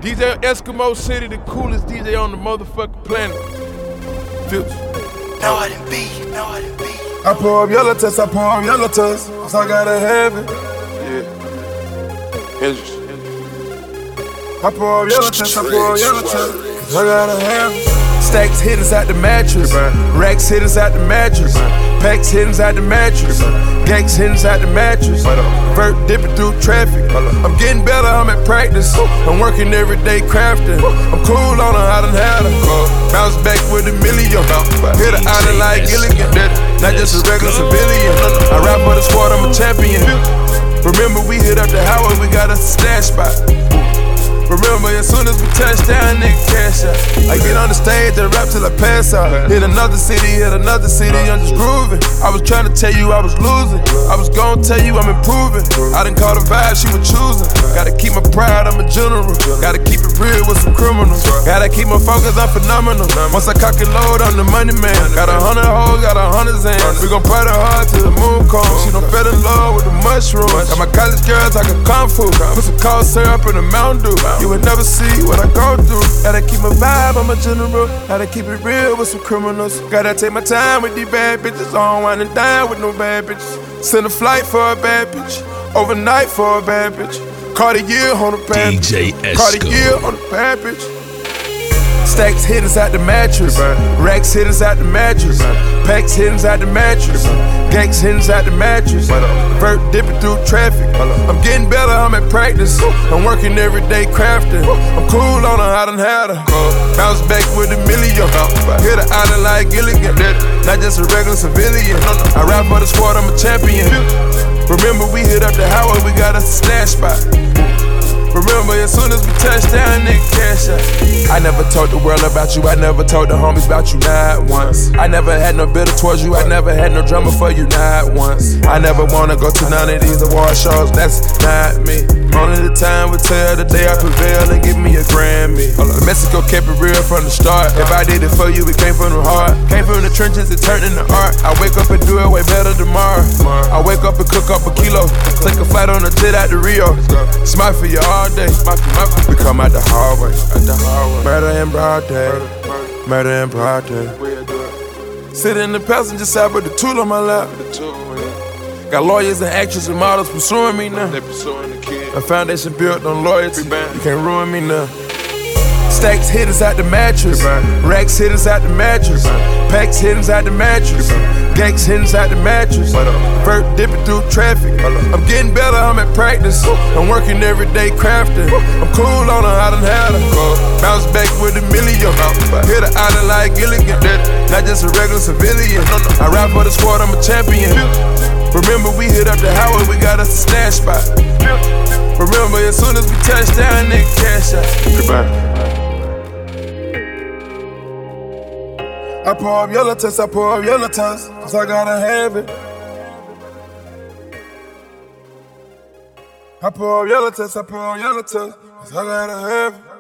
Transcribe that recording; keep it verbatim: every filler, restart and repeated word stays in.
D J Eskimo City, the coolest D J on the motherfucking planet. Future. Now I done be, now I done be. I pour up yellow test, I pour up yellow test, cause I gotta have it. Yeah. Hendrix. I pour up yellow test, I pour up yellow test, cause I gotta have it. Stacks hit us out the mattress, racks hit us out the mattress, packs hit us out the mattress, gangs hit us out the mattress, vert dipping through traffic. I'm getting better, I'm at practice, I'm working every day crafting. I'm cool on her, I done had her. Bounce back with a million, hit her island like Gilligan, not just a regular civilian. I rap for the squad, I'm a champion. Remember we hit up the highway, we got a stash spot. Remember, as soon as we touch down, nigga, cash out. I get on the stage and rap till I pass out. Hit another city, hit another city, I'm just grooving. I was trying to tell you I was losing. I was gonna tell you I'm improving. I done caught a vibe, she was choosing. Gotta keep my pride, I'm a general. Gotta keep it real with some criminals. Gotta keep my focus, I'm phenomenal. Once I cock it load, I'm the money man. Got a hundred hoes, got a hundred zans. We gon' party hard till the moon comes. She done fell in love with the mushrooms. Got my college girls talking kung fu. Put some cold syrup in the Mountain Dew. You would never see what I go through. Gotta keep my vibe, I'm a general. Gotta keep it real with some criminals. Gotta take my time with these bad bitches. I don't wanna die with no bad bitches. Send a flight for a bad bitch. Overnight for a bad bitch. Cartier on a bad bitch. D J Esco. Cartier on a bad bitch. Stacks hit us out the mattress, racks hit us out the mattress, packs hit us out the mattress, gangs hit us out the mattress, vert dipping through traffic. I'm getting better, I'm at practice, I'm working every day crafting. I'm cool on her, I done had her. Bounce back with a million, hit her island like Gilligan, not just a regular civilian. I rap for the squad, I'm a champion. Remember we hit up the highway, we got a stash spot. Remember, as soon as we touch down, nigga, cash out. I never told the world about you, I never told the homies about you, not once. I never had no bitter towards you, I never had no drama for you, not once. I never wanna go to none of these award shows, that's not me. Only the time will tell the day I prevail and give me a Grammy. Mexico kept it real from the start. If I did it for you, it came from the heart. Came from the trenches, it turned into art. I wake up and do it way better tomorrow. I wake up and cook up a kilo. Take a flight on a jet out to Rio. Smile for you all day. We come out the hallway. Murder in broad day. Murder in broad day. Sit in the passenger side with the tool on my lap. Got lawyers and actors and models pursuing me now. A foundation built on loyalty. You can't ruin me now. Stacks hit us out the mattress, racks hit us out the mattress, packs hit us out the mattress, gangs hit us out the mattress, vert dipping through traffic. I'm getting better, I'm at practice, I'm working every day crafting. I'm cool on her, I done had her. Bounce back with a million, hit her island like Gilligan, not just a regular civilian. I rap for the squad, I'm a champion. Remember we hit up the highway, we got us a stash spot. Remember, as soon as we touch down, nigga, cash out. Goodbye. I pour up yellow test, I pour up yellow test, cause I gotta have it. I pour up yellow test, I pour up yellow test, cause I gotta have it.